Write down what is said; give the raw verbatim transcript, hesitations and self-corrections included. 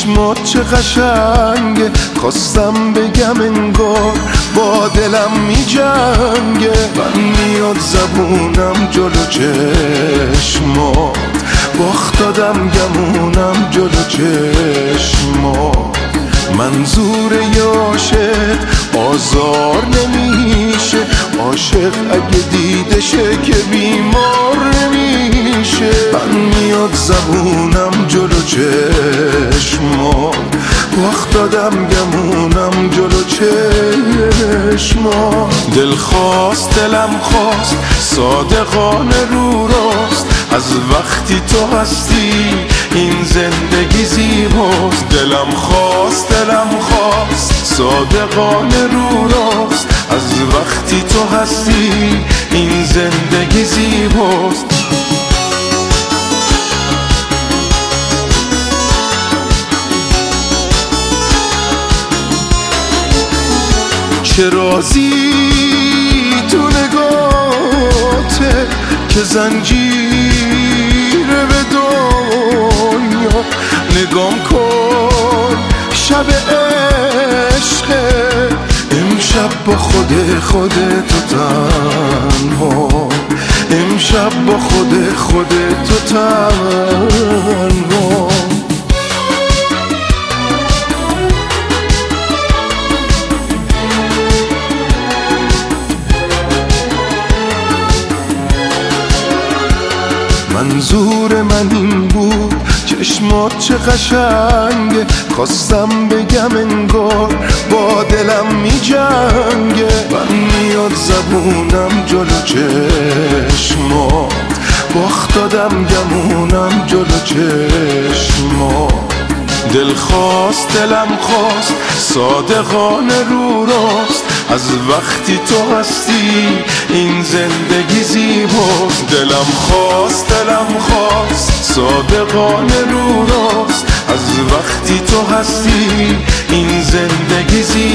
چشمات چه قشنگه، خواستم بگم انگار با دلم می جنگه. من میاد زبونم جلو چشمات، باخت دادم گمونم جلو چشمات. منظور عاشق آزار نمیشه، عاشق اگه دیدشه که بیمار نمیشه. من میاد زبونم جلو چشمات، باخت دادم گمونم جلو چشمات. دل خواست دلم خواست صادقانه رو راست، از وقتی تو هستی این زندگی زیباست. دلم خواست دلم خواست صادقانه رو راست، از وقتی تو هستی این زندگی زیباست. چه رازی تو نگاته که زنجیره به دنیا. نگام کن شب عشقه، امشب با خود خودتو تنها، امشب با خود خودتو تنها. منظور من این بود چشمات چه قشنگه، خواستم بگم انگار با دلم می جنگه. من میاد زبونم جلو چشمات، باخت دادم گمونم جلو چشمات. دل خواست دلم خواست صادقانه رو راست، از وقتی تو هستی این زندگی زیباست. دلم خواست دلم خواست صادقانه رو راست، از وقتی تو هستی این زندگی زیباست.